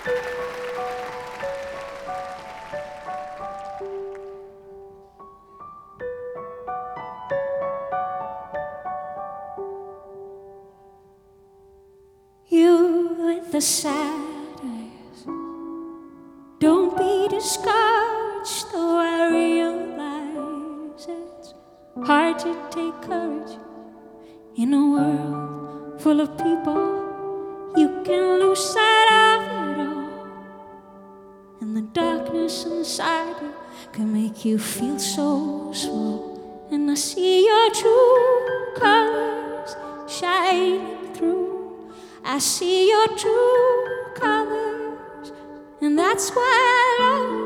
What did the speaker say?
You with the sad eyes, don't be discouraged, though I realize it's hard to take courage in a world full of people. You can lose sight of it all, and the darkness inside you can make you feel so small. And I see your true colors shining through. I see your true colors, and that's why I love you.